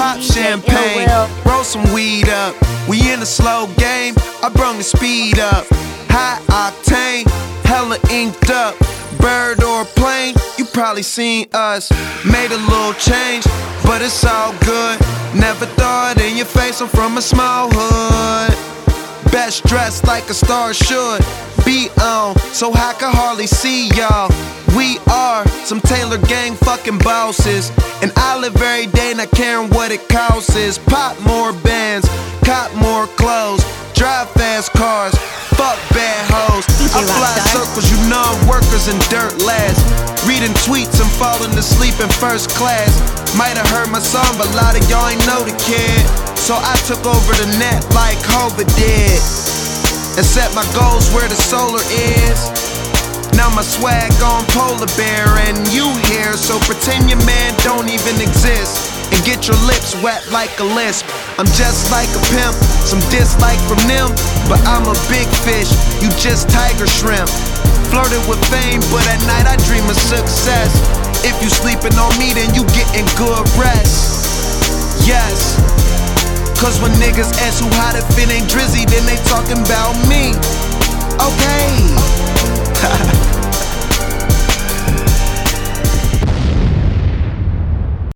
Pop champagne, roll some weed up. We in a slow game, I brung the speed up. High octane, hella inked up. Bird or plane, you probably seen us. Made a little change, but it's all good. Never thought in your face, I'm from a small hood. Best dressed like a star should be on, so I can hardly see y'all. We are some Taylor gang fucking bosses, and I live every day not caring what it costs. Pop more bands, cop more clothes, drive fast cars, fuck bad hoes. I fly circles, you non-workers and dirt lads, reading tweets and falling asleep in first class. Might have heard my song, but a lot of y'all ain't know the kid. So I took over the net like Hova did, and set my goals where the solar is. Now my swag on polar bear and you here, so pretend your man don't even exist, and get your lips wet like a lisp. I'm just like a pimp, some dislike from them, but I'm a big fish, you just tiger shrimp. Flirted with fame, but at night I dream of success. If you sleeping on me, then you getting good rest. Yes, cause when niggas ask who hot if it ain't Drizzy, then they talking about me.